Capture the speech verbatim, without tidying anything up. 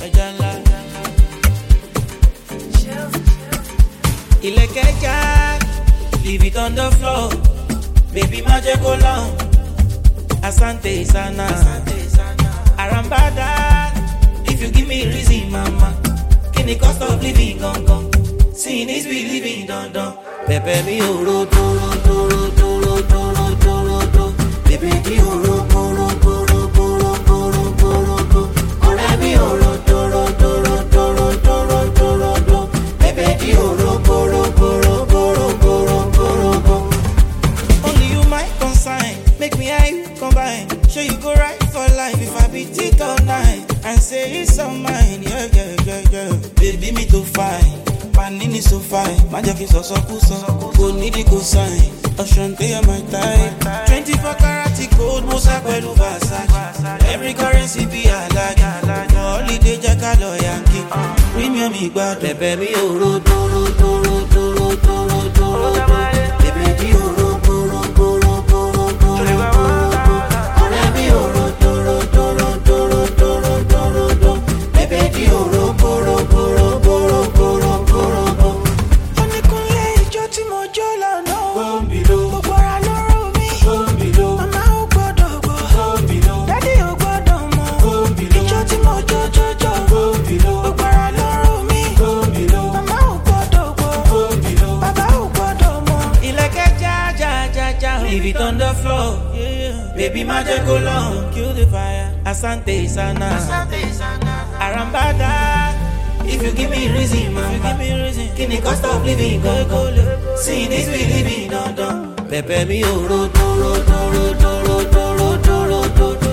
Ejala. Ilekeja, leave it on the floor. Baby, magic go long. Asante sana. Arambada, if you give me reason, mama. Can the cost of living gone gone? Seeing is believing, don don. Pepe mi oro, toro, toro, toro, toro, toro, toro. Baby, mi oro, toro, toro, toro, toro, toro, toro. Ore mi oro, toro, toro, toro, toro, toro, toro. Baby, mi oro, toro, toro, toro, toro, toro, toro. Only you my consign, make me eye you combine. Sure you go right for life if I beat it all night and say it's all mine, yeah, yeah, yeah, yeah. Baby, me too fine. Panini so fine, magic is so so so. Go need it go sign. Oshante my type. Twenty-four karat gold, Musa Pelu Versace. Every currency be a like. Holiday Jackalo Yankee. Premium me bad, baby me oro toro toro toro toro toro. Baby me oro toro toro toro toro. Ore me oro toro toro toro toro toro. Baby me oro toro toro toro toro. Leave it on the floor, yeah. Baby, magic go long, kill the fire. Asante sana, Asante sana. Arambada, if you give me reason, man, give me reason. Can the cost of living go go? See this we living, no, no. Pepe mi oro, toro, toro, toro, toro, toro, toro.